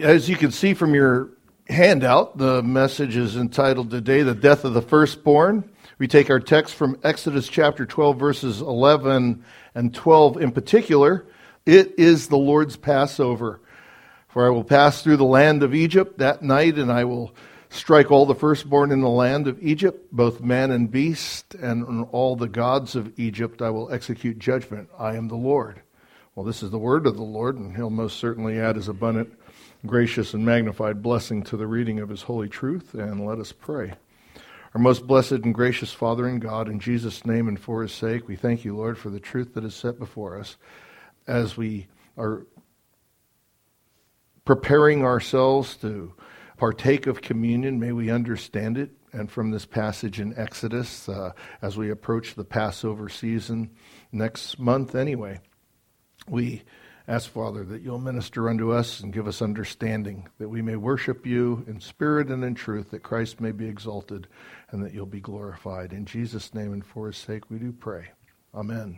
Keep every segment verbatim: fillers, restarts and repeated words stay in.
As you can see from your handout, the message is entitled today, The Death of the Firstborn. We take our text from Exodus chapter twelve, verses eleven and twelve in particular. It is the Lord's Passover. For I will pass through the land of Egypt that night, and I will strike all the firstborn in the land of Egypt, both man and beast, and on all the gods of Egypt I will execute judgment. I am the Lord. Well, this is the word of the Lord, and he'll most certainly add his abundant, gracious, and magnified blessing to the reading of his holy truth. And let us pray. Our most blessed and gracious Father in God, in Jesus' name and for his sake, we thank you, Lord, for the truth that is set before us as we are preparing ourselves to partake of communion. May we understand it. And from this passage in Exodus, uh, as we approach the Passover season next month anyway, we ask, Father, that you'll minister unto us and give us understanding, that we may worship you in spirit and in truth, that Christ may be exalted and that you'll be glorified. In Jesus' name and for his sake we do pray. Amen.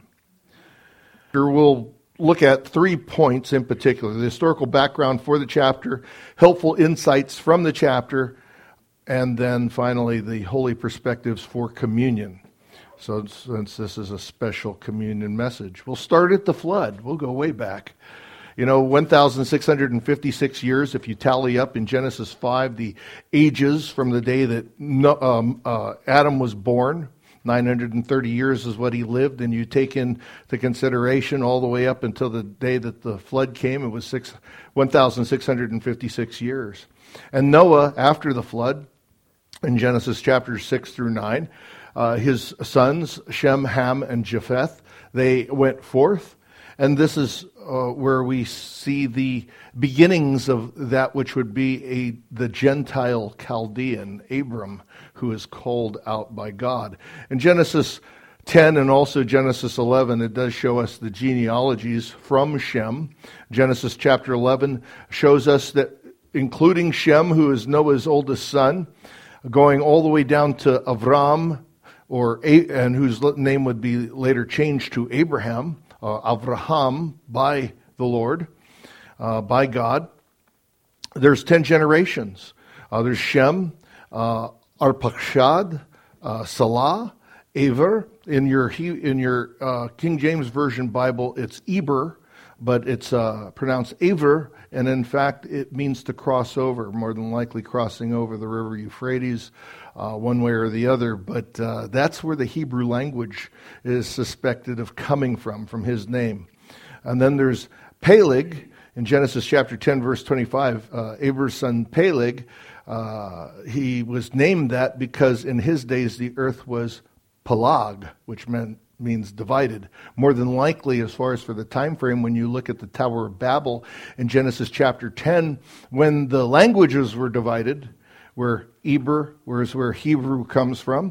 Here we'll look at three points in particular: the historical background for the chapter, helpful insights from the chapter, and then finally the holy perspectives for communion. So since this is a special communion message, we'll start at the flood. We'll go way back. You know, one thousand six hundred fifty-six years, if you tally up in Genesis five, the ages from the day that um, uh, Adam was born. nine hundred thirty years is what he lived, and you take into consideration all the way up until the day that the flood came, it was six, one thousand six hundred fifty-six years. And Noah, after the flood, in Genesis chapters six through nine, uh, his sons, Shem, Ham, and Japheth, they went forth. And this is uh, where we see the beginnings of that which would be a the Gentile Chaldean, Abram, who is called out by God. In Genesis ten and also Genesis eleven, it does show us the genealogies from Shem. Genesis chapter eleven shows us that, including Shem, who is Noah's oldest son, going all the way down to Avram, or and whose name would be later changed to Abraham, uh, Avraham, by the Lord, uh, by God. There's ten generations. Uh, there's Shem, uh, Arpachshad, uh, Salah, Aver. In your in your uh, King James Version Bible, it's Eber, but it's uh, pronounced Aver, and in fact, it means to cross over, more than likely crossing over the river Euphrates, uh, one way or the other. But uh, that's where the Hebrew language is suspected of coming from, from his name. And then there's Peleg, in Genesis chapter ten, verse twenty-five, uh, Aber's son Peleg. Uh, he was named that because in his days the earth was Pelag, which meant means divided. More than likely, as far as for the time frame, when you look at the Tower of Babel in Genesis chapter ten, when the languages were divided, where Eber, whereas where Hebrew comes from,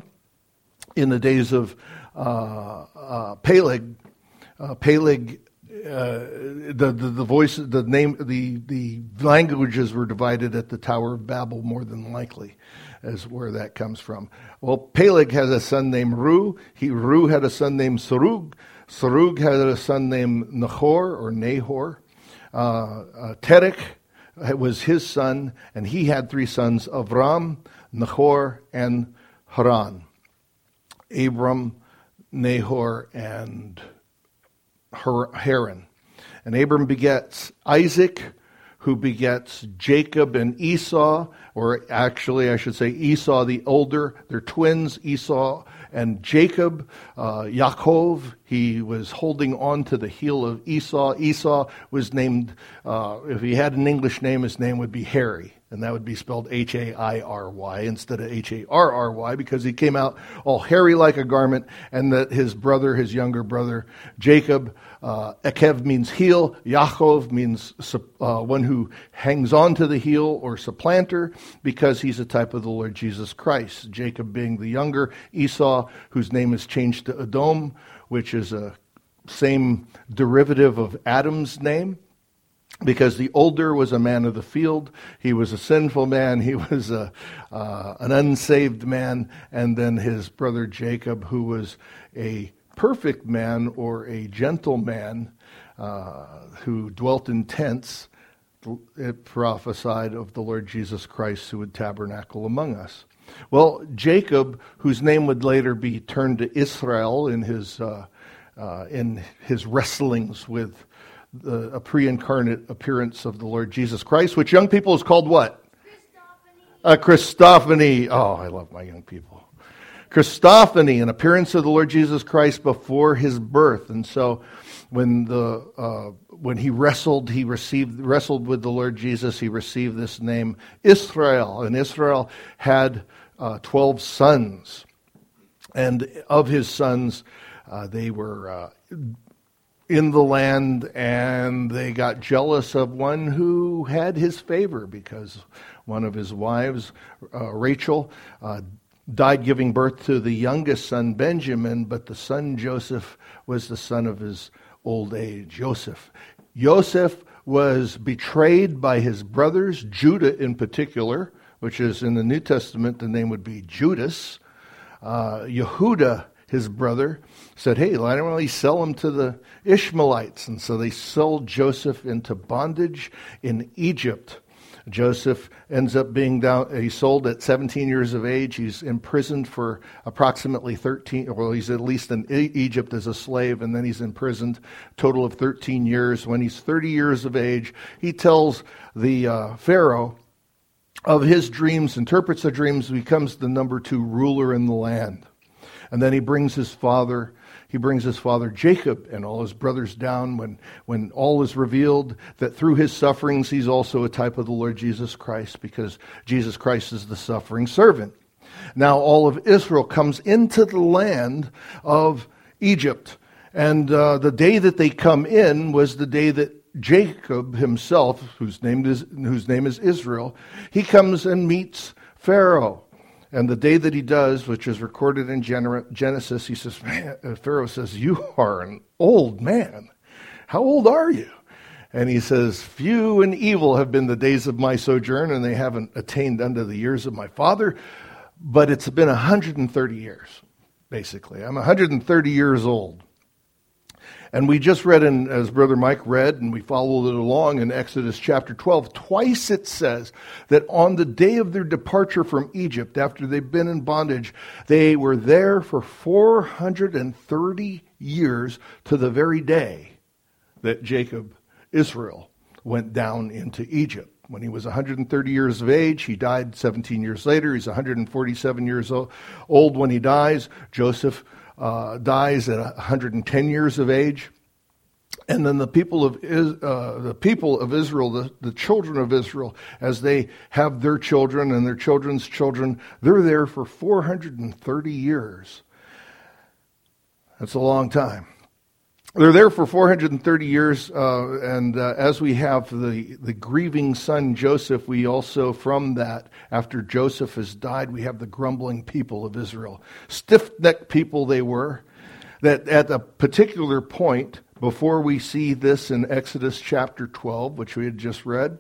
in the days of uh, uh, Peleg, uh, Peleg, uh, the, the the voice, the name, the the languages were divided at the Tower of Babel. More than likely, is where that comes from. Well, Peleg had a son named Ru. He Ru had a son named Serug. Serug had a son named Nahor or Nahor. Uh, uh, Terech was his son, and he had three sons: Avram, Nahor, and Haran. Abram, Nahor, and Haran. And Abram begets Isaac, who begets Jacob and Esau, or actually I should say Esau the older. They're twins, Esau and Jacob. Uh, Yaakov, he was holding on to the heel of Esau. Esau was named, uh, if he had an English name, his name would be Harry. And that would be spelled H A I R Y instead of H A R R Y, because he came out all hairy like a garment, and that his brother, his younger brother, Jacob, uh, Ekev means heel, Yaakov means uh, one who hangs on to the heel or supplanter, because he's a type of the Lord Jesus Christ. Jacob being the younger, Esau, whose name is changed to Edom, which is a same derivative of Adam's name. Because the older was a man of the field, he was a sinful man, he was a, uh, an unsaved man, and then his brother Jacob, who was a perfect man or a gentle man uh, who dwelt in tents, it prophesied of the Lord Jesus Christ who would tabernacle among us. Well, Jacob, whose name would later be turned to Israel in his uh, uh, in his wrestlings with the, a pre-incarnate appearance of the Lord Jesus Christ, which young people is called what? Christophany. A Christophany. Oh, I love my young people. Christophany, an appearance of the Lord Jesus Christ before his birth. And so when the uh, when he wrestled, he received wrestled with the Lord Jesus, he received this name Israel. And Israel had uh, twelve sons. And of his sons, uh, they were uh, in the land, and they got jealous of one who had his favor, because one of his wives, uh, Rachel, uh, died giving birth to the youngest son, Benjamin, but the son Joseph was the son of his old age, Joseph. Joseph was betrayed by his brothers, Judah in particular, which is in the New Testament, the name would be Judas. Uh, Yehuda, his brother, said, hey, why don't we sell him to the Ishmaelites? And so they sold Joseph into bondage in Egypt. Joseph ends up being down, he's sold at seventeen years of age. He's imprisoned for approximately thirteen, well, he's at least in Egypt as a slave, and then he's imprisoned a total of thirteen years. When he's thirty years of age, he tells the uh, Pharaoh of his dreams, interprets the dreams, becomes the number two ruler in the land. And then he brings his father He brings his father Jacob and all his brothers down when, when all is revealed that through his sufferings he's also a type of the Lord Jesus Christ, because Jesus Christ is the suffering servant. Now all of Israel comes into the land of Egypt. And uh, the day that they come in was the day that Jacob himself, whose name is, whose name is Israel, he comes and meets Pharaoh. And the day that he does, which is recorded in Genesis, he says, man, Pharaoh says, you are an old man. How old are you? And he says, few and evil have been the days of my sojourn, and they haven't attained unto the years of my father. But it's been one hundred thirty years, basically. I'm one hundred thirty years old. And we just read, in, as Brother Mike read, and we followed it along in Exodus chapter twelve, twice it says that on the day of their departure from Egypt, after they've been in bondage, they were there for four hundred thirty years, to the very day that Jacob, Israel, went down into Egypt. When he was one hundred thirty years of age, he died seventeen years later. He's one hundred forty-seven years old when he dies. Joseph Uh, dies at one hundred ten years of age. And then the people of uh, the people of Israel, the, the children of Israel, as they have their children and their children's children, they're there for four hundred thirty years. That's a long time. They're there for four hundred thirty years, uh, and uh, as we have the, the grieving son Joseph, we also, from that, after Joseph has died, we have the grumbling people of Israel. Stiff-necked people they were, that at a particular point, before we see this in Exodus chapter twelve, which we had just read,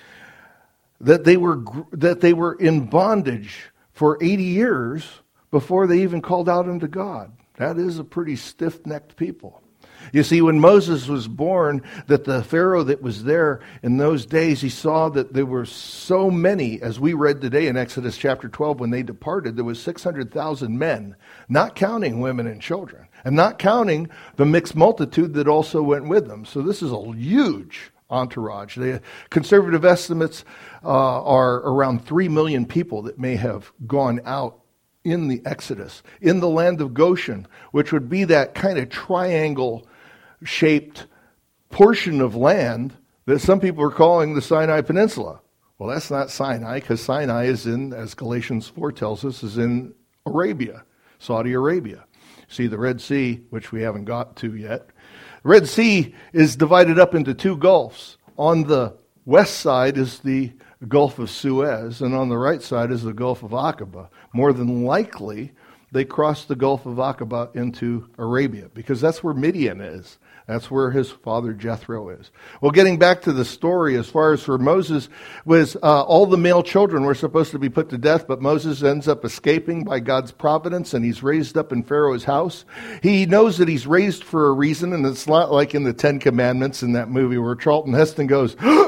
that they were that they were in bondage for eighty years before they even called out unto God. That is a pretty stiff-necked people. You see, when Moses was born, that the Pharaoh that was there in those days, he saw that there were so many, as we read today in Exodus chapter twelve, when they departed, there was six hundred thousand men, not counting women and children, and not counting the mixed multitude that also went with them. So this is a huge entourage. The conservative estimates uh, are around three million people that may have gone out in the Exodus, in the land of Goshen, which would be that kind of triangle shaped portion of land that some people are calling the Sinai Peninsula. Well, that's not Sinai, because Sinai is in, as Galatians four tells us, is in Arabia, Saudi Arabia. See, the Red Sea, which we haven't got to yet. The Red Sea is divided up into two gulfs. On the west side is the Gulf of Suez, and on the right side is the Gulf of Aqaba. More than likely, they crossed the Gulf of Aqaba into Arabia, because that's where Midian is. That's where his father Jethro is. Well, getting back to the story, as far as for Moses, was uh, all the male children were supposed to be put to death, but Moses ends up escaping by God's providence, and he's raised up in Pharaoh's house. He knows that he's raised for a reason, and it's not like in the Ten Commandments in that movie where Charlton Heston goes,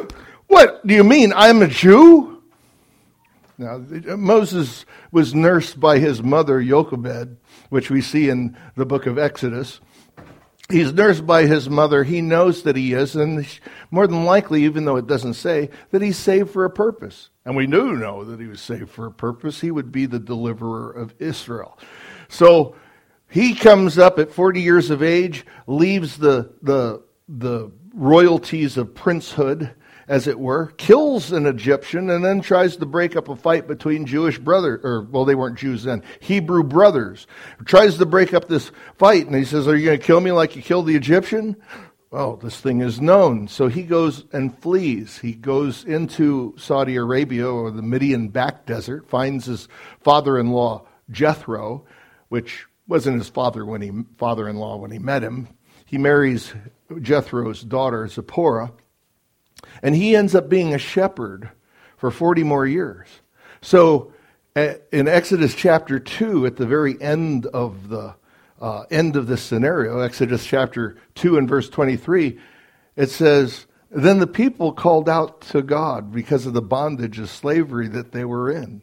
What do you mean? I'm a Jew? Now, Moses was nursed by his mother, Jochebed, which we see in the book of Exodus. He's nursed by his mother. He knows that he is, and more than likely, even though it doesn't say, that he's saved for a purpose. And we do know that he was saved for a purpose. He would be the deliverer of Israel. So he comes up at forty years of age, leaves the the the royalties of princehood, as it were, kills an Egyptian, and then tries to break up a fight between Jewish brothers, or, well, they weren't Jews then, Hebrew brothers. Tries to break up this fight, and he says, are you going to kill me like you killed the Egyptian? Well, this thing is known. So he goes and flees. He goes into Saudi Arabia, or the Midian back desert, finds his father-in-law, Jethro, which wasn't his father when he father-in-law when he met him. He marries Jethro's daughter, Zipporah, and he ends up being a shepherd for forty more years. So in Exodus chapter two, at the very end of the uh, end of this scenario, Exodus chapter two and verse twenty-three, it says, then the people called out to God because of the bondage of slavery that they were in.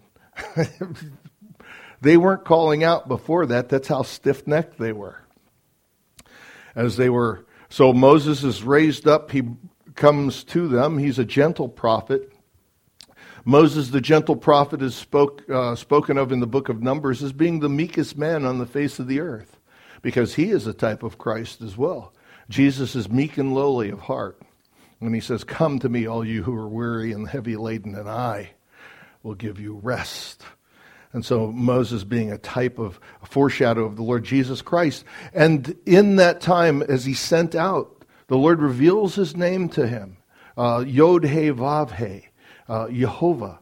They weren't calling out before that. That's how stiff-necked they were. As they were, so Moses is raised up. He comes to them. He's a gentle prophet. Moses, the gentle prophet, is spoke, uh, spoken of in the book of Numbers as being the meekest man on the face of the earth, because he is a type of Christ as well. Jesus is meek and lowly of heart. When he says, come to me, all you who are weary and heavy laden, and I will give you rest. And so Moses being a type of, a foreshadow of the Lord Jesus Christ. And in that time, as he's sent out, the Lord reveals his name to him. Uh, Yod-He Vav-He, uh, Jehovah.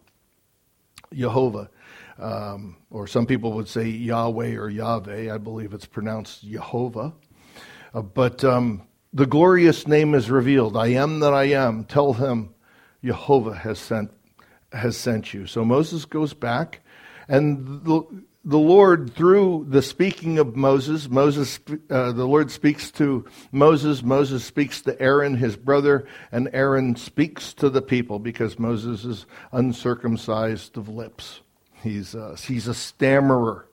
Jehovah. Um, or some people would say Yahweh or Yahweh. I believe it's pronounced Jehovah. Uh, but um, the glorious name is revealed. I am that I am. Tell him Jehovah has sent, has sent you. So Moses goes back. And the, the Lord, through the speaking of Moses, Moses, uh, the Lord speaks to Moses, Moses speaks to Aaron, his brother, and Aaron speaks to the people because Moses is uncircumcised of lips. He's, uh, he's a stammerer.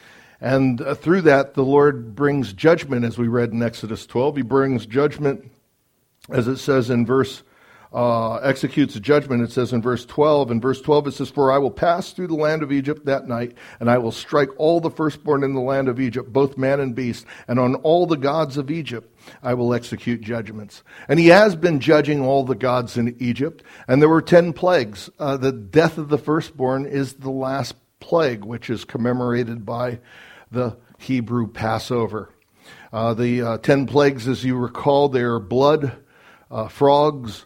And uh, through that, the Lord brings judgment, as we read in Exodus twelve. He brings judgment, as it says in verse Uh, executes a judgment, it says in verse twelve. In verse twelve it says, for I will pass through the land of Egypt that night, and I will strike all the firstborn in the land of Egypt, both man and beast, and on all the gods of Egypt I will execute judgments. And he has been judging all the gods in Egypt, and there were ten plagues. Uh, the death of the firstborn is the last plague, which is commemorated by the Hebrew Passover. Uh, the uh, ten plagues, as you recall, they are blood, uh, frogs,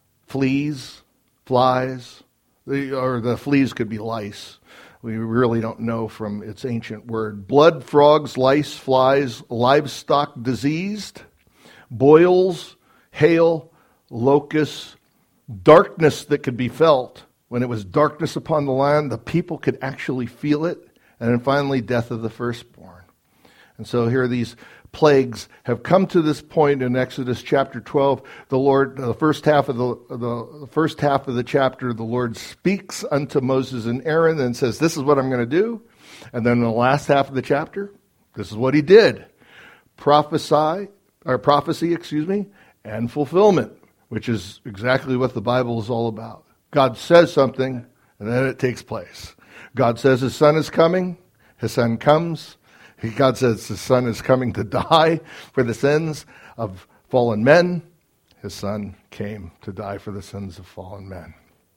fleas, flies, the, or the fleas could be lice. We really don't know from its ancient word. Blood, frogs, lice, flies, livestock diseased, boils, hail, locusts, darkness that could be felt. When it was darkness upon the land, the people could actually feel it. And then finally, death of the firstborn. And so here are these plagues have come to this point in Exodus chapter twelve. The Lord, the first half of the, the first half of the chapter, the Lord speaks unto Moses and Aaron and says, this is what I'm going to do. And then in the last half of the chapter, this is what he did. Prophesy, or prophecy, excuse me, and fulfillment, which is exactly what the Bible is all about. God says something, and then it takes place. God says his son is coming, his son comes. God says his son is coming to die for the sins of fallen men. His son came to die for the sins of fallen men.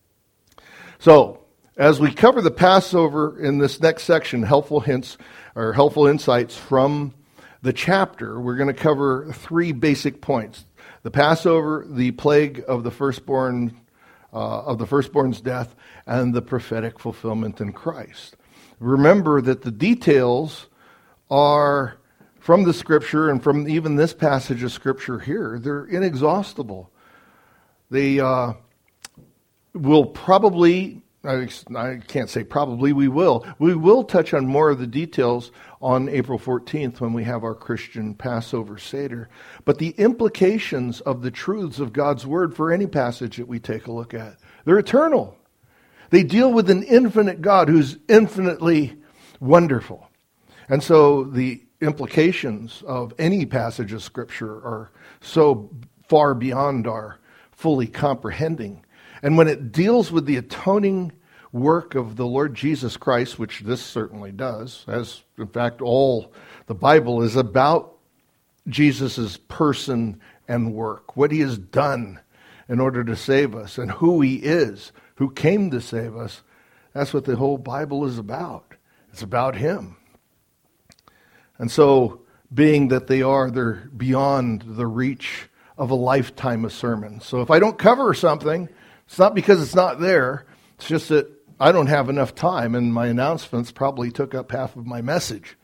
So, as we cover the Passover in this next section, helpful hints or helpful insights from the chapter, we're going to cover three basic points. The Passover, the plague of the firstborn, uh, of the firstborn's death, and the prophetic fulfillment in Christ. Remember that the details are from the Scripture and from even this passage of Scripture here, they're inexhaustible. They uh, will probably I, I can't say probably, we will. We will touch on more of the details on April fourteenth when we have our Christian Passover Seder. But the implications of the truths of God's Word for any passage that we take a look at, they're eternal. They deal with an infinite God who's infinitely wonderful. And so the implications of any passage of Scripture are so far beyond our fully comprehending. And when it deals with the atoning work of the Lord Jesus Christ, which this certainly does, as in fact all the Bible is about Jesus' person and work, what he has done in order to save us, and who he is, who came to save us, that's what the whole Bible is about. It's about him. And so, being that they are, they're beyond the reach of a lifetime of sermons. So if I don't cover something, it's not because it's not there. It's just that I don't have enough time, and my announcements probably took up half of my message.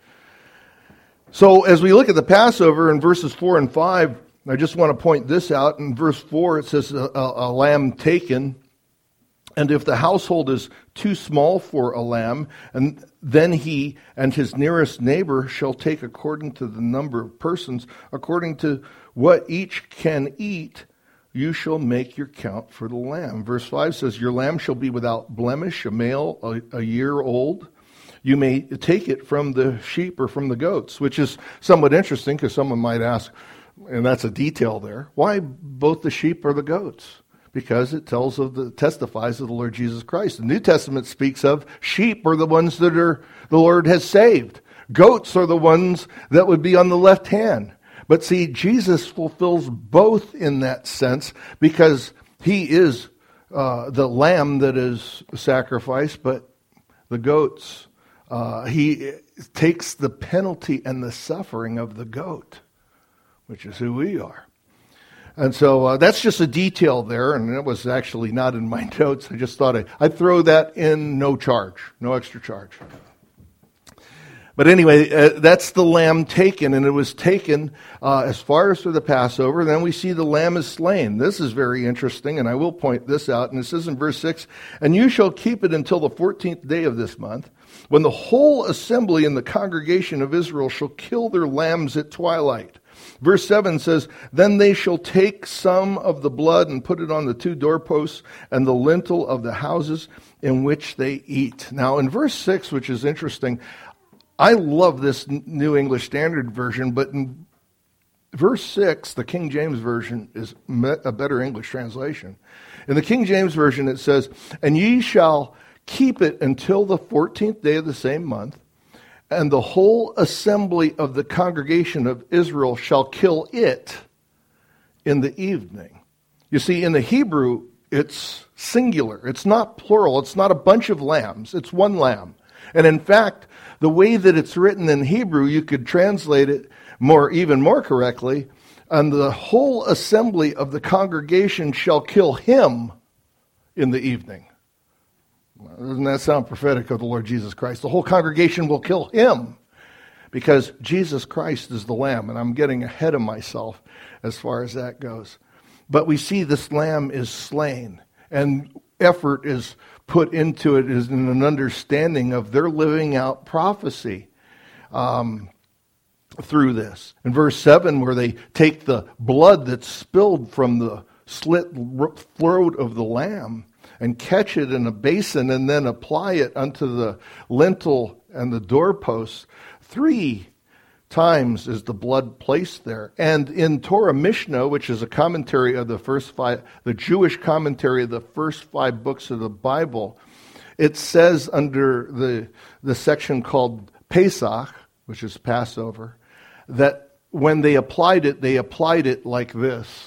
So as we look at the Passover in verses four and five, I just want to point this out. In verse four, it says, a, a, a lamb taken. And if the household is too small for a lamb, and then he and his nearest neighbor shall take according to the number of persons, according to what each can eat, you shall make your count for the lamb. Verse five says, your lamb shall be without blemish, a male, a, a year old. You may take it from the sheep or from the goats, which is somewhat interesting because someone might ask, and that's a detail there, why both the sheep or the goats? Because it tells of the testifies of the Lord Jesus Christ. The New Testament speaks of sheep are the ones that are the Lord has saved. Goats are the ones that would be on the left hand. But see, Jesus fulfills both in that sense because he is uh, the lamb that is sacrificed, but the goats, uh, he takes the penalty and the suffering of the goat, which is who we are. And so uh, that's just a detail there, and it was actually not in my notes. I just thought I, I'd throw that in, no charge, no extra charge. But anyway, uh, that's the lamb taken, and it was taken uh, as far as for the Passover. Then we see the lamb is slain. This is very interesting, and I will point this out. And it says in verse six, and you shall keep it until the fourteenth day of this month, when the whole assembly in the congregation of Israel shall kill their lambs at twilight. Verse seven says, then they shall take some of the blood and put it on the two doorposts and the lintel of the houses in which they eat. Now in verse six, which is interesting, I love this New English Standard Version, but in verse six, the King James Version is a better English translation. In the King James Version it says, and ye shall keep it until the fourteenth day of the same month, and the whole assembly of the congregation of Israel shall kill it in the evening. You see, in the Hebrew, it's singular. It's not plural. It's not a bunch of lambs. It's one lamb. And in fact, the way that it's written in Hebrew, you could translate it more, even more correctly, and the whole assembly of the congregation shall kill him in the evening. Doesn't that sound prophetic of the Lord Jesus Christ? The whole congregation will kill him because Jesus Christ is the lamb. And I'm getting ahead of myself as far as that goes. But we see this lamb is slain, and effort is put into it is in an understanding of their living out prophecy um, through this. In verse seven, where they take the blood that's spilled from the slit throat of the lamb and catch it in a basin and then apply it unto the lintel and the doorposts. Three times is the blood placed there. And in Torah Mishnah, which is a commentary of the first five, the Jewish commentary of the first five books of the Bible, it says under the, the section called Pesach, which is Passover, that when they applied it, they applied it like this.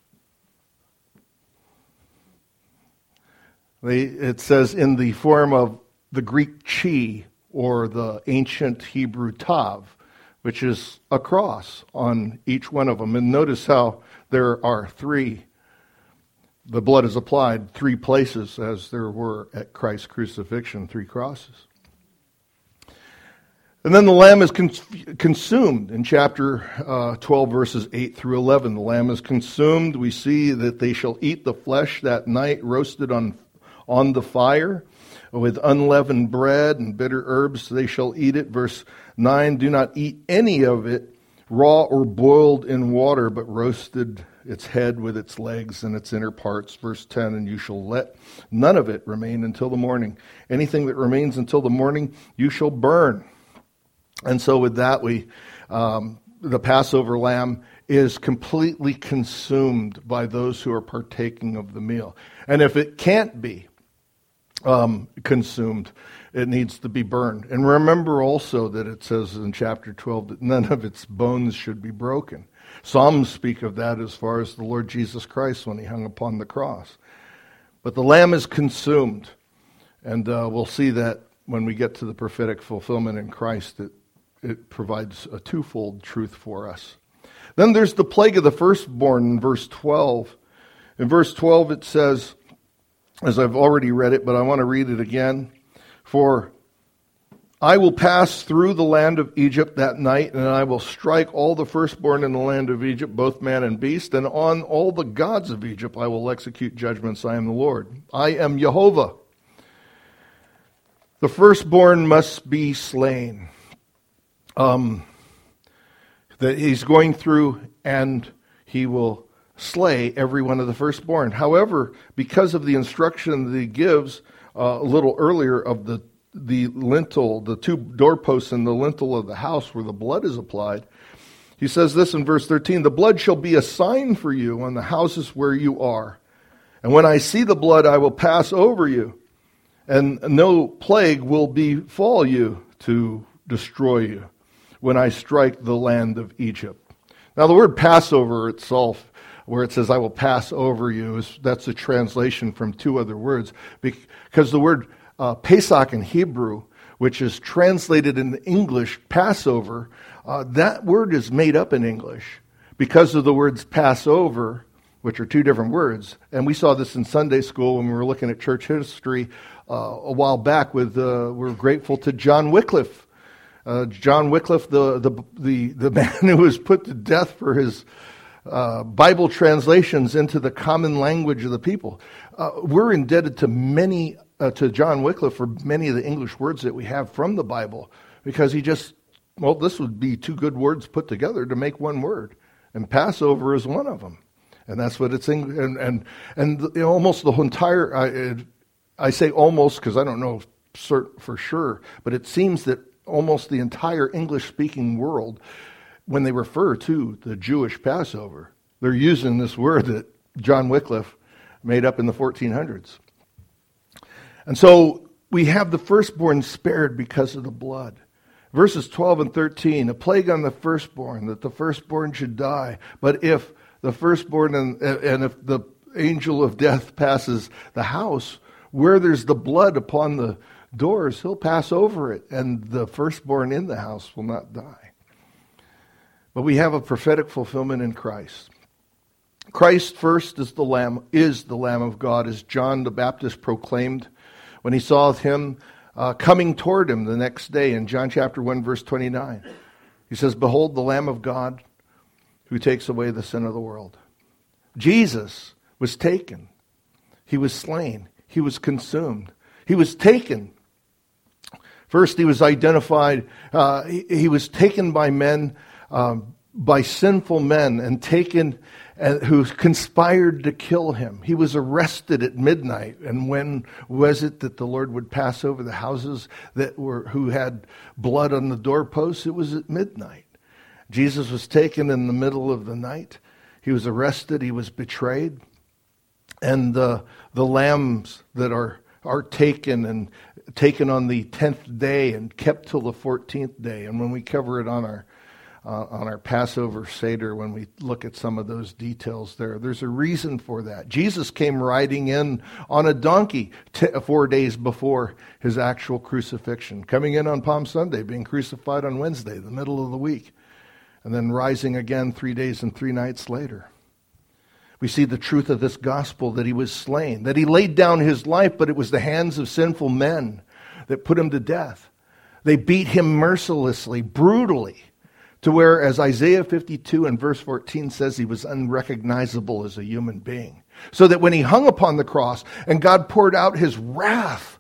They, it says in the form of the Greek chi, or the ancient Hebrew tav, which is a cross on each one of them. And notice how there are three, the blood is applied three places as there were at Christ's crucifixion, three crosses. And then the lamb is con- consumed in chapter uh, twelve, verses eight through eleven. The lamb is consumed. We see that they shall eat the flesh that night, roasted on on the fire. with unleavened bread and bitter herbs they shall eat it. Verse nine, do not eat any of it raw or boiled in water, but roasted its head with its legs and its inner parts. Verse ten, and you shall let none of it remain until the morning. Anything that remains until the morning you shall burn. And so with that, we um, the Passover lamb is completely consumed by those who are partaking of the meal. And if it can't be um, consumed, it needs to be burned. And remember also that it says in chapter twelve that none of its bones should be broken. Psalms speak of that as far as the Lord Jesus Christ when he hung upon the cross. But the lamb is consumed. And uh, we'll see that when we get to the prophetic fulfillment in Christ, it, it provides a twofold truth for us. Then there's the plague of the firstborn in verse twelve. In verse twelve it says, as I've already read it, but I want to read it again. For I will pass through the land of Egypt that night, and I will strike all the firstborn in the land of Egypt, both man and beast, and on all the gods of Egypt I will execute judgments. I am the Lord. I am Jehovah. The firstborn must be slain. Um, that he's going through, and he will slay every one of the firstborn. However, because of the instruction that he gives uh, a little earlier of the the lintel, the two doorposts and the lintel of the house where the blood is applied, he says this in verse thirteen, the blood shall be a sign for you on the houses where you are. And when I see the blood, I will pass over you, and no plague will befall you to destroy you when I strike the land of Egypt. Now the word Passover itself, where it says I will pass over you, is, that's a translation from two other words, because the word Uh, Pesach in Hebrew, which is translated in English Passover, uh, that word is made up in English because of the words Passover, which are two different words. And we saw this in Sunday school when we were looking at church history uh, a while back. With uh, we're grateful to John Wycliffe. Uh, John Wycliffe, the, the the the man who was put to death for his uh, Bible translations into the common language of the people. Uh, we're indebted to many Uh, to John Wycliffe for many of the English words that we have from the Bible, because he just, well, this would be two good words put together to make one word, and Passover is one of them, and that's what it's in, and and and the, you know, almost the whole entire. I, it, I say almost because I don't know for sure, but it seems that almost the entire English-speaking world, when they refer to the Jewish Passover, they're using this word that John Wycliffe made up in the fourteen hundreds. And so we have the firstborn spared because of the blood. Verses twelve and thirteen, a plague on the firstborn, that the firstborn should die. But if the firstborn and, and if the angel of death passes the house, where there's the blood upon the doors, he'll pass over it, and the firstborn in the house will not die. But we have a prophetic fulfillment in Christ. Christ first is the Lamb, is the Lamb of God, as John the Baptist proclaimed when he saw him uh, coming toward him the next day in John chapter one, verse twenty-nine. He says, behold, the Lamb of God who takes away the sin of the world. Jesus was taken. He was slain. He was consumed. He was taken. First, he was identified. Uh, he, he was taken by men, um, by sinful men, and taken and who conspired to kill him. He was arrested at midnight. And when was it that the Lord would pass over the houses that were who had blood on the doorposts? It was at midnight. Jesus was taken in the middle of the night. He was arrested. He was betrayed. And uh, the lambs that are are taken and taken on the tenth day and kept till the fourteenth day. And when we cover it on our Uh, on our Passover Seder, when we look at some of those details there, there's a reason for that. Jesus came riding in on a donkey t- four days before his actual crucifixion, coming in on Palm Sunday, being crucified on Wednesday, the middle of the week, and then rising again three days and three nights later. We see the truth of this gospel, that he was slain, that he laid down his life, but it was the hands of sinful men that put him to death. They beat him mercilessly, brutally, to where, as Isaiah fifty-two and verse fourteen says, he was unrecognizable as a human being. So that when he hung upon the cross and God poured out his wrath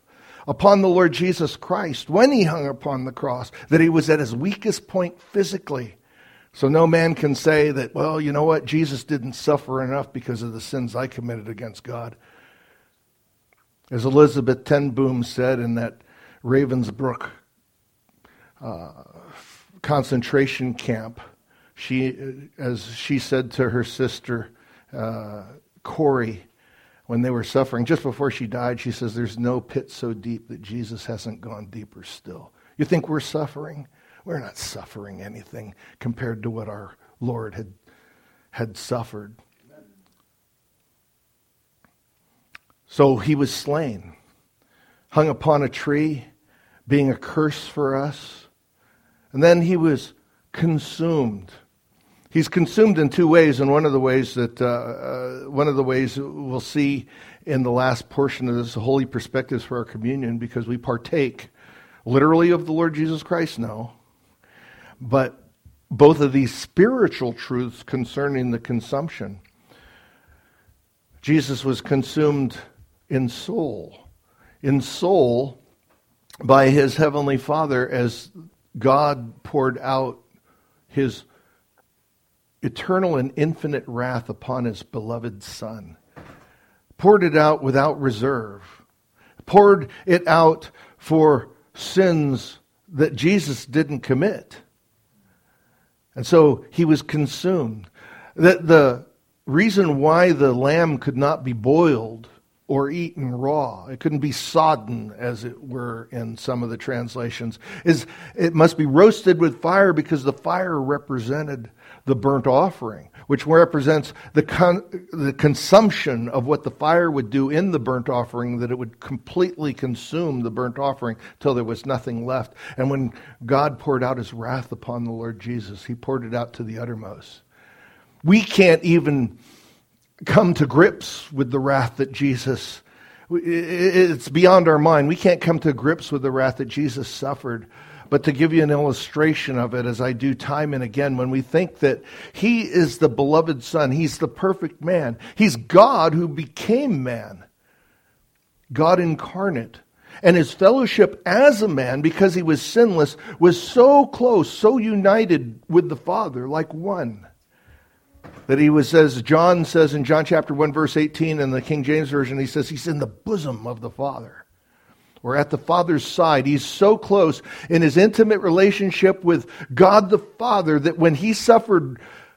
upon the Lord Jesus Christ when he hung upon the cross, that he was at his weakest point physically. So no man can say that, well, you know what, Jesus didn't suffer enough because of the sins I committed against God. As Elizabeth ten Boom said in that Ravensbrück uh, concentration camp, she, as she said to her sister, uh, Corrie, when they were suffering, just before she died, she says, there's no pit so deep that Jesus hasn't gone deeper still. You think we're suffering? We're not suffering anything compared to what our Lord had, had suffered. So he was slain, hung upon a tree, being a curse for us. And then he was consumed. He's consumed in two ways, and one of the ways that uh, uh, one of the ways we'll see in the last portion of this holy perspectives for our communion, because we partake literally of the Lord Jesus Christ now, but both of these spiritual truths concerning the consumption. Jesus was consumed in soul, in soul by his heavenly Father as God poured out his eternal and infinite wrath upon his beloved Son. Poured it out without reserve. Poured it out for sins that Jesus didn't commit. And so he was consumed. That the reason why the lamb could not be boiled or eaten raw, it couldn't be sodden, as it were in some of the translations, is it must be roasted with fire, because the fire represented the burnt offering, which represents the con- the consumption of what the fire would do in the burnt offering, that it would completely consume the burnt offering till there was nothing left. And when God poured out his wrath upon the Lord Jesus, he poured it out to the uttermost. We can't even come to grips with the wrath that Jesus, it's beyond our mind. We can't come to grips with the wrath that Jesus suffered. But to give you an illustration of it, as I do time and again, when we think that he is the beloved Son, he's the perfect man, he's God who became man, God incarnate. And his fellowship as a man, because he was sinless, was so close, so united with the Father, like one, that he was, as John says in John chapter one, verse eighteen, in the King James Version, he says he's in the bosom of the Father. Or at the Father's side. He's so close in his intimate relationship with God the Father that when he suffered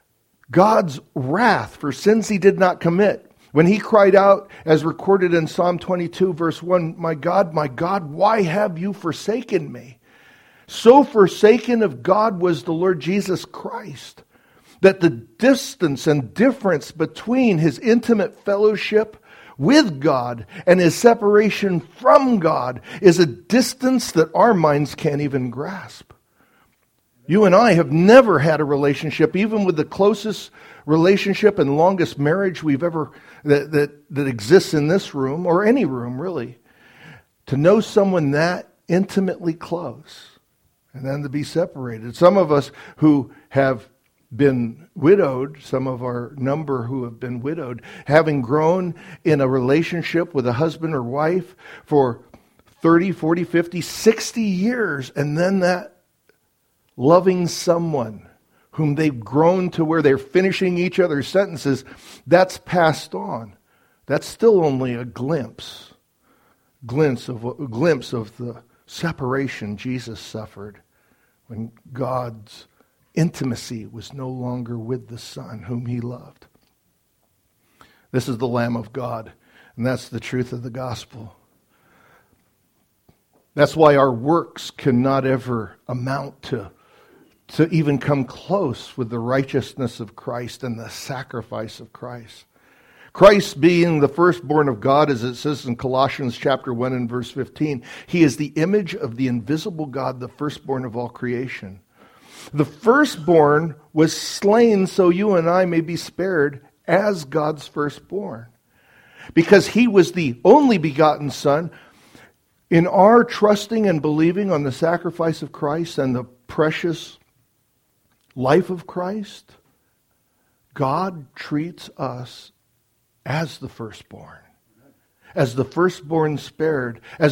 God's wrath for sins he did not commit, when he cried out, as recorded in Psalm twenty-two, verse one, my God, my God, why have you forsaken me? So forsaken of God was the Lord Jesus Christ, that the distance and difference between his intimate fellowship with God and his separation from God is a distance that our minds can't even grasp. You and I have never had a relationship, even with the closest relationship and longest marriage we've ever, that, that, that exists in this room, or any room really, to know someone that intimately close and then to be separated. Some of us who have been widowed, some of our number who have been widowed, having grown in a relationship with a husband or wife for thirty, forty, fifty, sixty years, and then that loving someone whom they've grown to where they're finishing each other's sentences, that's passed on. That's still only a glimpse, glimpse of, a glimpse of the separation Jesus suffered when God's intimacy was no longer with the Son whom he loved. This is the Lamb of God, and that's the truth of the gospel. That's why our works cannot ever amount to, to even come close with the righteousness of Christ and the sacrifice of Christ. Christ being the firstborn of God, as it says in Colossians chapter one and verse fifteen, he is the image of the invisible God, the firstborn of all creation. The firstborn was slain so you and I may be spared as God's firstborn. Because he was the only begotten Son, in our trusting and believing on the sacrifice of Christ and the precious life of Christ, God treats us as the firstborn. As the firstborn spared, as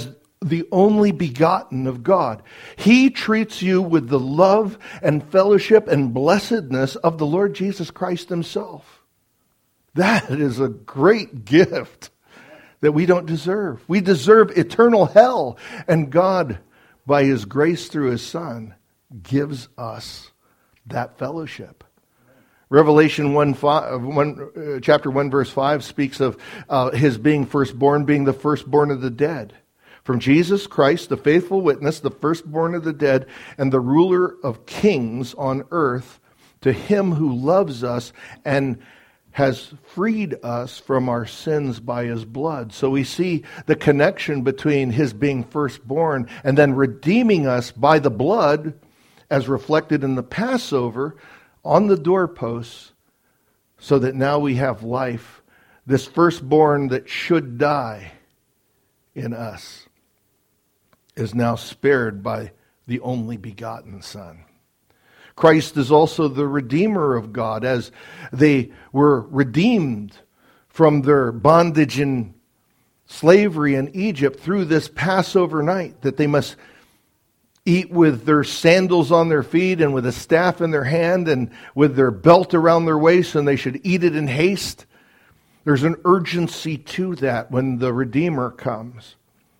the only begotten of God. He treats you with the love and fellowship and blessedness of the Lord Jesus Christ himself. That is a great gift that we don't deserve. We deserve eternal hell. And God, by his grace through his Son, gives us that fellowship. Revelation one, five, one, uh, chapter one, verse five speaks of uh, his being firstborn, being the firstborn of the dead. From Jesus Christ, the faithful witness, the firstborn of the dead, and the ruler of kings on earth, to him who loves us and has freed us from our sins by his blood. So we see the connection between his being firstborn and then redeeming us by the blood, as reflected in the Passover on the doorposts, so that now we have life. This firstborn that should die in us is now spared by the only begotten Son. Christ is also the Redeemer of God, as they were redeemed from their bondage and slavery in Egypt through this Passover night, that they must eat with their sandals on their feet and with a staff in their hand and with their belt around their waist, and they should eat it in haste. There's an urgency to that when the Redeemer comes.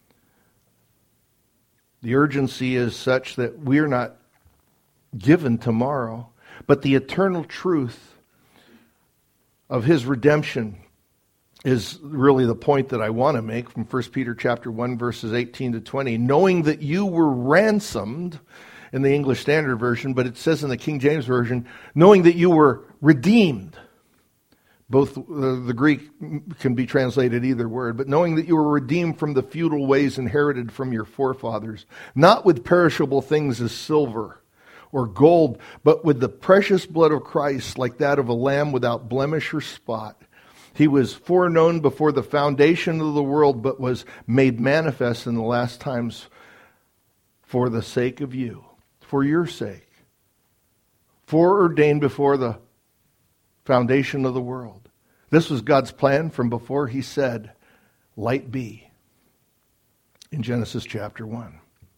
The urgency is such that we're not given tomorrow, but the eternal truth of his redemption is really the point that I want to make from First Peter chapter one, verses eighteen to twenty. Knowing that you were ransomed in the English Standard Version, but it says in the King James Version, knowing that you were redeemed. Both uh, the Greek can be translated either word, but knowing that you were redeemed from the feudal ways inherited from your forefathers, not with perishable things as silver or gold, but with the precious blood of Christ, like that of a lamb without blemish or spot. He was foreknown before the foundation of the world, but was made manifest in the last times for the sake of you, for your sake, foreordained before the foundation of the world. This was God's plan from before he said, "Light be," in Genesis chapter one.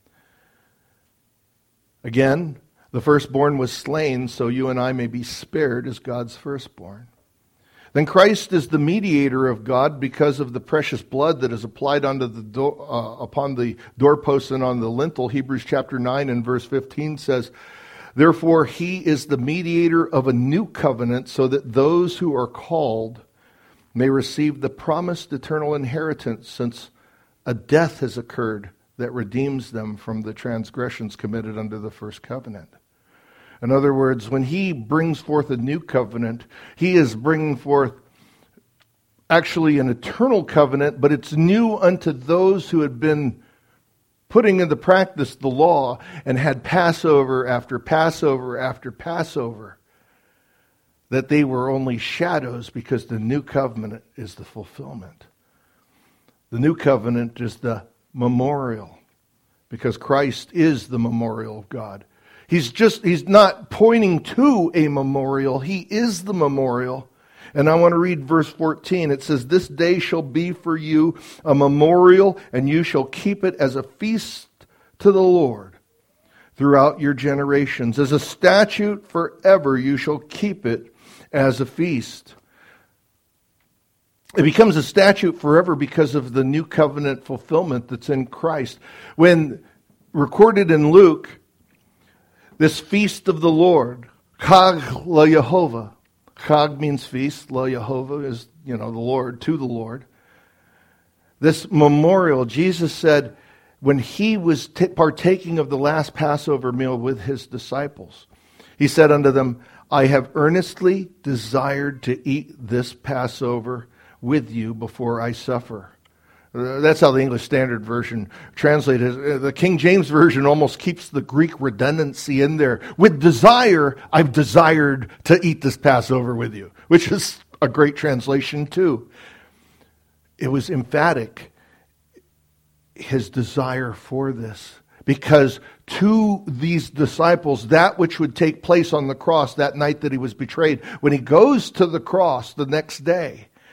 Again, the firstborn was slain so you and I may be spared as God's firstborn. Then Christ is the mediator of God because of the precious blood that is applied onto the door, uh, upon the doorposts and on the lintel. Hebrews chapter nine and verse fifteen says, "Therefore he is the mediator of a new covenant, so that those who are called may receive the promised eternal inheritance, since a death has occurred that redeems them from the transgressions committed under the first covenant." In other words, when he brings forth a new covenant, he is bringing forth actually an eternal covenant, but it's new unto those who had been putting into practice the law and had Passover after Passover after Passover, that they were only shadows, because the new covenant is the fulfillment. The new covenant is the memorial, because Christ is the memorial of God. He's just, he's not pointing to a memorial. He is the memorial. And I want to read verse fourteen. It says, "This day shall be for you a memorial, and you shall keep it as a feast to the Lord throughout your generations. As a statute forever, you shall keep it as a feast." It becomes a statute forever because of the new covenant fulfillment that's in Christ. When recorded in Luke, this feast of the Lord, Chag LaYehovah. Chag means feast. LaYehovah is, you know, the Lord, to the Lord. This memorial, Jesus said, when he was t- partaking of the last Passover meal with his disciples, he said unto them, "I have earnestly desired to eat this Passover with you before I suffer." That's how the English Standard Version translated. The King James Version almost keeps the Greek redundancy in there. With desire, I've desired to eat this Passover with you, which is a great translation too. It was emphatic, his desire for this. Because to these disciples, that which would take place on the cross that night that he was betrayed, when he goes to the cross the next day,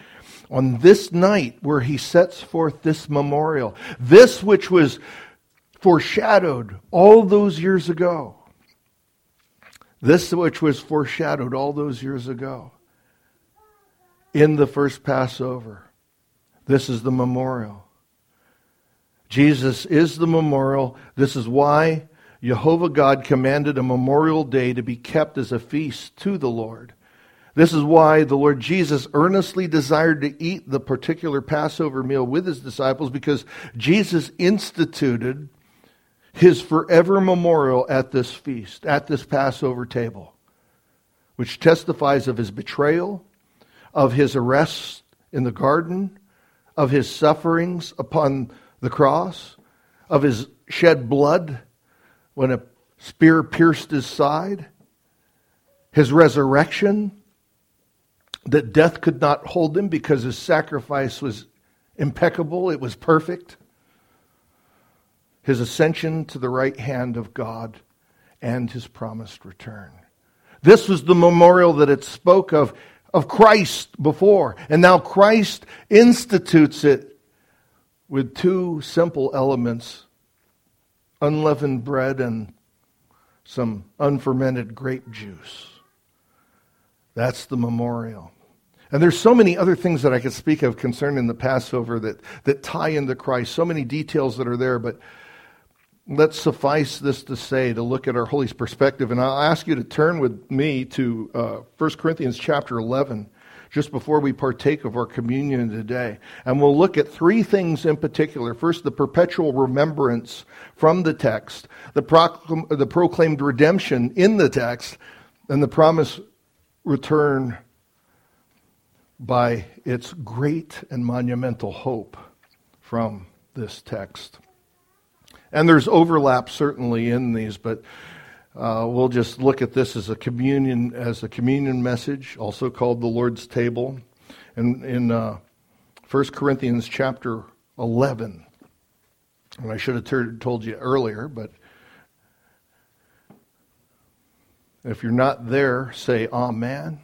on this night where he sets forth this memorial, this which was foreshadowed all those years ago, this which was foreshadowed all those years ago in the first Passover. This is the memorial. Jesus is the memorial. This is why Jehovah God commanded a memorial day to be kept as a feast to the Lord. This is why the Lord Jesus earnestly desired to eat the particular Passover meal with his disciples, because Jesus instituted his forever memorial at this feast, at this Passover table, which testifies of his betrayal, of his arrest in the garden, of his sufferings upon the cross, of his shed blood when a spear pierced his side, his resurrection, that death could not hold him because his sacrifice was impeccable, it was perfect, his ascension to the right hand of God, and his promised return. This was the memorial that it spoke of, of Christ before, and now Christ institutes it with two simple elements: unleavened bread and some unfermented grape juice. That's the memorial. And there's so many other things that I could speak of concerning the Passover that, that tie into Christ, so many details that are there, but let's suffice this to say, to look at our holy perspective. And I'll ask you to turn with me to uh, First Corinthians chapter eleven, just before we partake of our communion today. And we'll look at three things in particular. First, the perpetual remembrance from the text, the, proclam- the proclaimed redemption in the text, and the promised return by its great and monumental hope from this text. And there's overlap certainly in these, but uh, we'll just look at this as a communion as a communion message, also called the Lord's table. And in uh, First Corinthians chapter eleven, and I should have t- told you earlier, but if you're not there, say amen.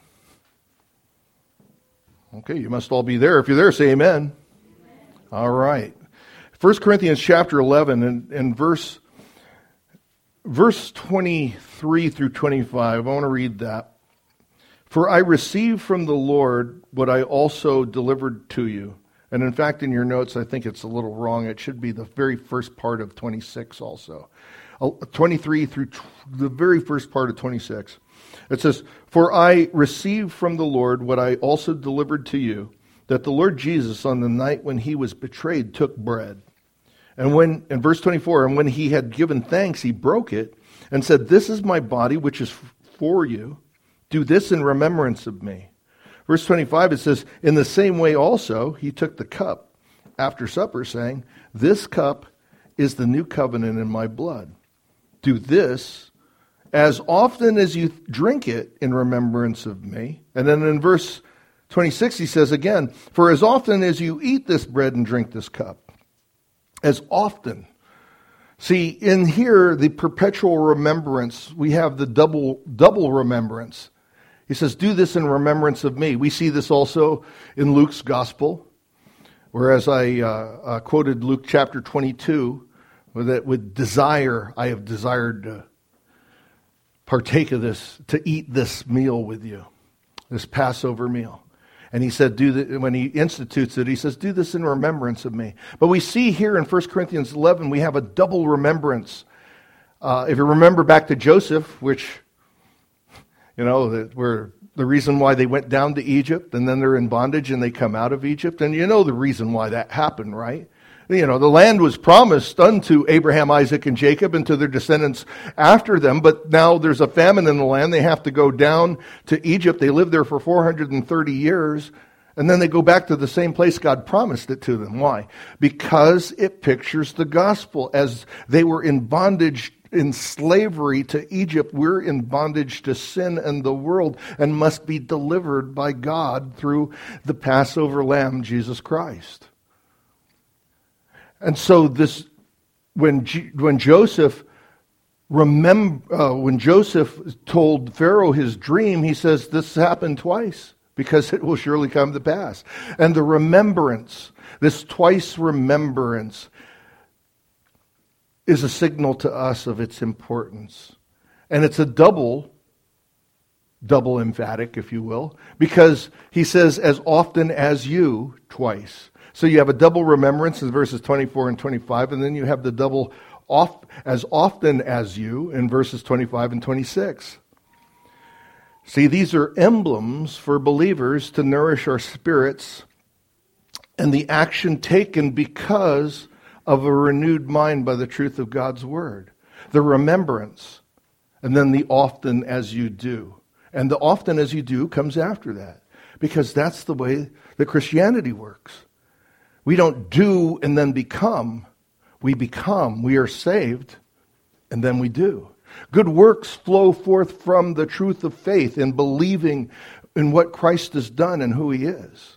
Okay, you must all be there. If you're there, say amen. Amen. All right. First Corinthians chapter eleven and, and verse verse twenty-three through twenty-five. I want to read that. For I received from the Lord what I also delivered to you. And in fact, in your notes, I think it's a little wrong. It should be the very first part of twenty-six also. twenty-three through t- the very first part of twenty-six. It says, For I received from the Lord what I also delivered to you, that the Lord Jesus, on the night when he was betrayed, took bread. And when, in verse twenty-four, and when he had given thanks, he broke it and said, This is my body, which is for you. Do this in remembrance of me. Verse twenty-five, it says, In the same way also, he took the cup after supper, saying, This cup is the new covenant in my blood. Do this as often as you drink it in remembrance of me. And then in verse twenty-six, he says again, For as often as you eat this bread and drink this cup, as often. See, in here, the perpetual remembrance, we have the double double remembrance. He says, do this in remembrance of me. We see this also in Luke's gospel, whereas I uh, uh, quoted Luke chapter twenty-two, that with desire I have desired to partake of this, to eat this meal with you, this Passover meal. And he said, do the, when he institutes it, he says, do this in remembrance of me. But we see here in First Corinthians eleven, we have a double remembrance. Uh, if you remember back to Joseph, which, you know, that were the reason why they went down to Egypt, and then they're in bondage and they come out of Egypt. And you know the reason why that happened, right? You know, the land was promised unto Abraham, Isaac, and Jacob, and to their descendants after them. But now there's a famine in the land. They have to go down to Egypt. They live there for four hundred thirty years. And then they go back to the same place God promised it to them. Why? Because it pictures the gospel. As they were in bondage, in slavery to Egypt, we're in bondage to sin and the world, and must be delivered by God through the Passover Lamb, Jesus Christ. And so this, when G, when Joseph remember, uh, when Joseph told Pharaoh his dream, he says this happened twice because it will surely come to pass. And the remembrance, this twice remembrance, is a signal to us of its importance. And it's a double, double emphatic, if you will, because he says, as often as you, twice. So you have a double remembrance in verses twenty-four and twenty-five, and then you have the double off, as often as you in verses twenty-five and twenty-six. See, these are emblems for believers to nourish our spirits and the action taken because of a renewed mind by the truth of God's word. The remembrance, and then the often as you do. And the often as you do comes after that, because that's the way that Christianity works. We don't do and then become. We become. We are saved, and then we do. Good works flow forth from the truth of faith in believing in what Christ has done and who he is.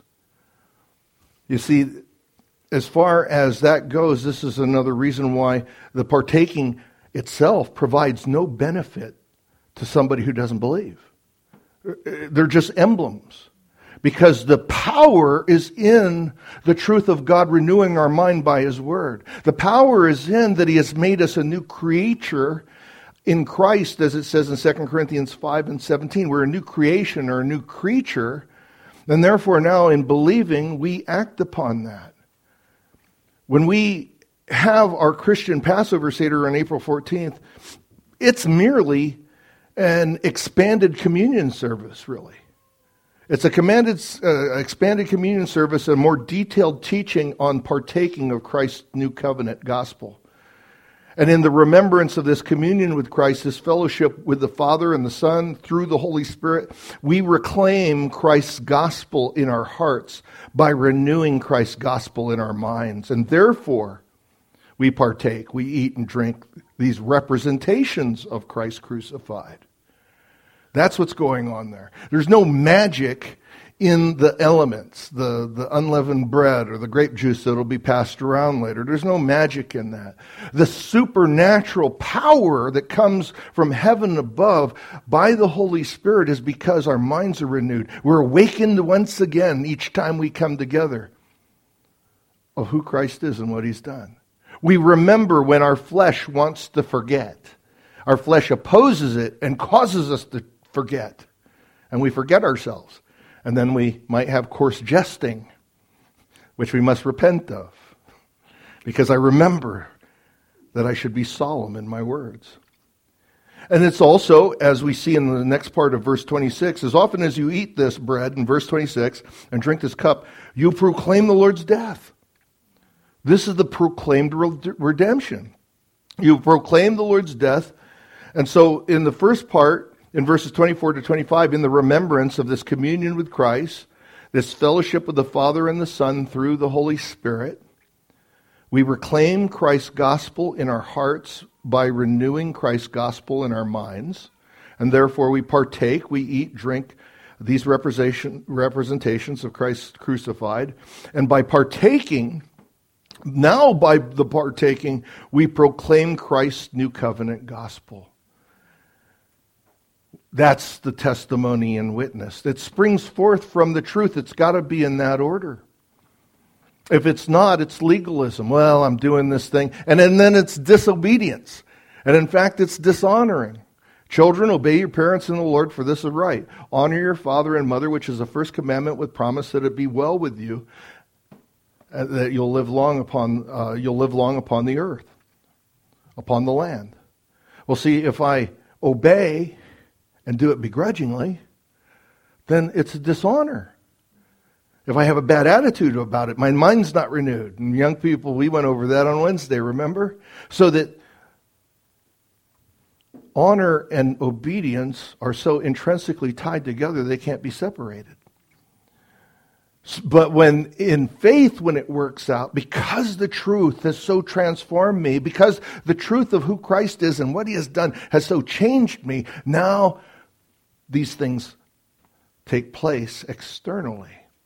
You see, as far as that goes, this is another reason why the partaking itself provides no benefit to somebody who doesn't believe. They're just emblems. Because the power is in the truth of God renewing our mind by his word. The power is in that he has made us a new creature in Christ, as it says in Second Corinthians five and seventeen. We're a new creation or a new creature. And therefore now in believing, we act upon that. When we have our Christian Passover Seder on April fourteenth, it's merely an expanded communion service, really. It's a commanded, uh, expanded communion service, a more detailed teaching on partaking of Christ's new covenant gospel. And in the remembrance of this communion with Christ, this fellowship with the Father and the Son through the Holy Spirit, we reclaim Christ's gospel in our hearts by renewing Christ's gospel in our minds. And therefore, we partake, we eat and drink these representations of Christ crucified. That's what's going on there. There's no magic in the elements, the, the unleavened bread or the grape juice that will be passed around later. There's no magic in that. The supernatural power that comes from heaven above by the Holy Spirit is because our minds are renewed. We're awakened once again each time we come together of who Christ is and what he's done. We remember when our flesh wants to forget. Our flesh opposes it and causes us to forget. And we forget ourselves. And then we might have coarse jesting, which we must repent of. Because I remember that I should be solemn in my words. And it's also, as we see in the next part of verse twenty-six, as often as you eat this bread, in verse twenty-six, and drink this cup, you proclaim the Lord's death. This is the proclaimed redemption. You proclaim the Lord's death. And so in the first part, in verses twenty-four to twenty-five, in the remembrance of this communion with Christ, this fellowship with the Father and the Son through the Holy Spirit, we reclaim Christ's gospel in our hearts by renewing Christ's gospel in our minds. And therefore we partake, we eat, drink these representation, representations of Christ crucified. And by partaking, now by the partaking, we proclaim Christ's new covenant gospel. That's the testimony and witness that springs forth from the truth. It's got to be in that order. If it's not, it's legalism. Well, I'm doing this thing. And then, then it's disobedience. And in fact, it's dishonoring. Children, obey your parents in the Lord, for this is right. Honor your father and mother, which is the first commandment, with promise that it be well with you, uh, that you'll live long upon uh, you'll live long upon the earth, upon the land. Well, see, if I obey and do it begrudgingly, then it's a dishonor. If I have a bad attitude about it, my mind's not renewed. And young people, we went over that on Wednesday, remember? So that honor and obedience are so intrinsically tied together, they can't be separated. But when in faith, when it works out, because the truth has so transformed me, because the truth of who Christ is and what he has done has so changed me, now these things take place externally.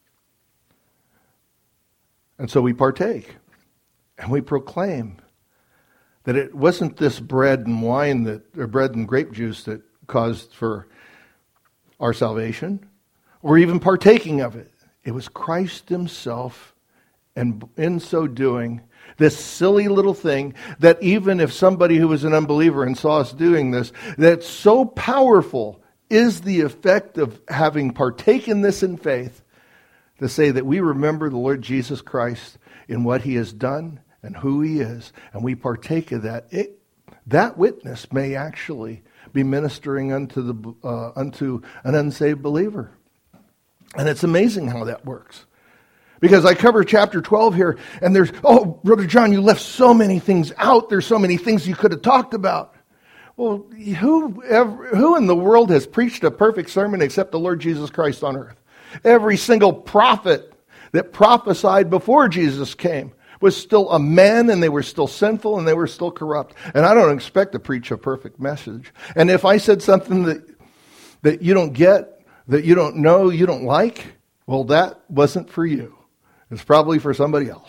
And so we partake and we proclaim that it wasn't this bread and wine that, or bread and grape juice that caused for our salvation, or even partaking of it. It was Christ himself, and in so doing, this silly little thing that even if somebody who was an unbeliever and saw us doing this, that's so powerful is the effect of having partaken this in faith, to say that we remember the Lord Jesus Christ in what he has done and who he is, and we partake of that. It, that witness may actually be ministering unto the uh, unto an unsaved believer. And it's amazing how that works. Because I cover chapter twelve here, and there's, oh, Brother John, you left so many things out. There's so many things you could have talked about. Well, who, ever, who in the world has preached a perfect sermon except the Lord Jesus Christ on earth? Every single prophet that prophesied before Jesus came was still a man, and they were still sinful, and they were still corrupt. And I don't expect to preach a perfect message. And if I said something that that you don't get, that you don't know, you don't like, well, that wasn't for you. It's probably for somebody else.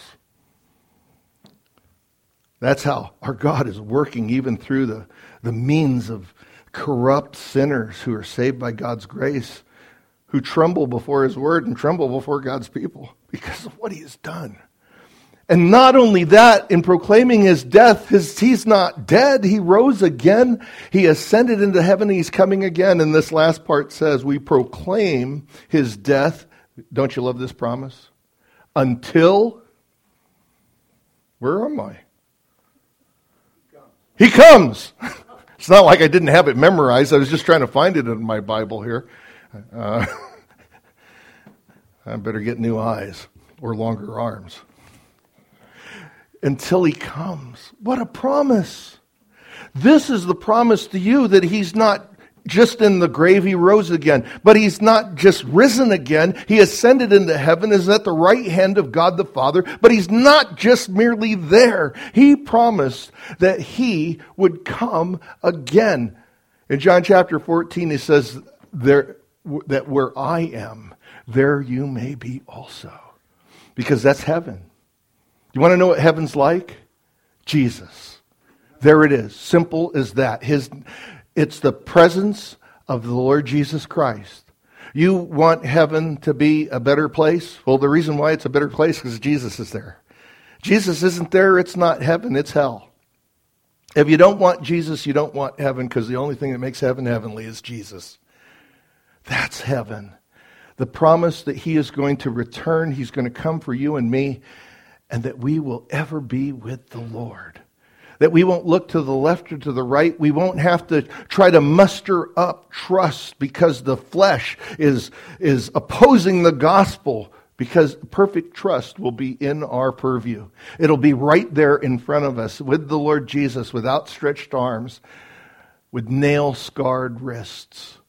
That's how our God is working even through the, the means of corrupt sinners who are saved by God's grace, who tremble before his word and tremble before God's people because of what he has done. And not only that, in proclaiming his death, his, he's not dead. He rose again. He ascended into heaven. He's coming again. And this last part says, we proclaim his death. Don't you love this promise? Until, where am I? He comes. It's not like I didn't have it memorized. I was just trying to find it in my Bible here. Uh, I better get new eyes or longer arms. Until he comes. What a promise. This is the promise to you, that he's not just in the grave, he rose again. But he's not just risen again. He ascended into heaven, is at the right hand of God the Father. But he's not just merely there. He promised that he would come again. In John chapter fourteen, he says there, that where I am, there you may be also. Because that's heaven. You want to know what heaven's like? Jesus. There it is. Simple as that. His, it's the presence of the Lord Jesus Christ. You want heaven to be a better place? Well, the reason why it's a better place is because Jesus is there. Jesus isn't there, it's not heaven, it's hell. If you don't want Jesus, you don't want heaven, because the only thing that makes heaven heavenly is Jesus. That's heaven. The promise that he is going to return, he's going to come for you and me, and that we will ever be with the Lord. That we won't look to the left or to the right. We won't have to try to muster up trust because the flesh is, is opposing the gospel, because perfect trust will be in our purview. It'll be right there in front of us with the Lord Jesus, with outstretched arms, with nail-scarred wrists.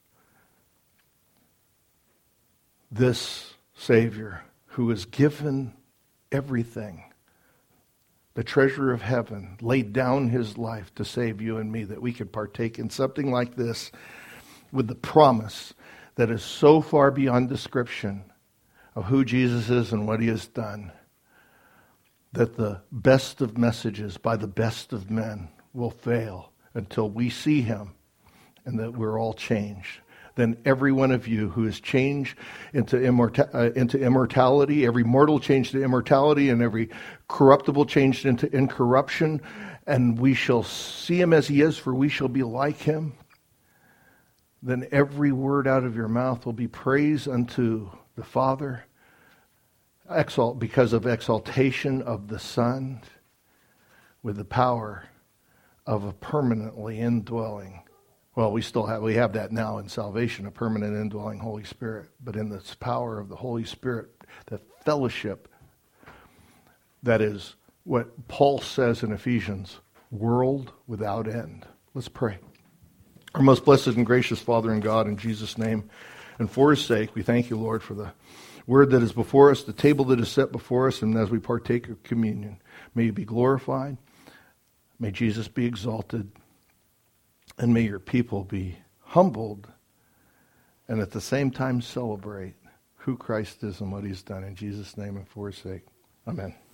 This Savior who has given everything, the treasure of heaven, laid down his life to save you and me, that we could partake in something like this with the promise that is so far beyond description of who Jesus is and what he has done, that the best of messages by the best of men will fail until we see him, and that we're all changed. Then every one of you who is changed into, immorta- uh, into immortality, every mortal changed to immortality, and every corruptible changed into incorruption, and we shall see him as he is, for we shall be like him. Then every word out of your mouth will be praise unto the Father, exalt because of exaltation of the Son, with the power of a permanently indwelling. Well, we still have, we have that now in salvation, a permanent indwelling Holy Spirit. But in this power of the Holy Spirit, the fellowship, that is what Paul says in Ephesians, world without end. Let's pray. Our most blessed and gracious Father and God, in Jesus' name, and for his sake, we thank you, Lord, for the word that is before us, the table that is set before us, and as we partake of communion, may you be glorified, may Jesus be exalted, and may your people be humbled and at the same time celebrate who Christ is and what he's done. In Jesus' name and for his sake. Amen.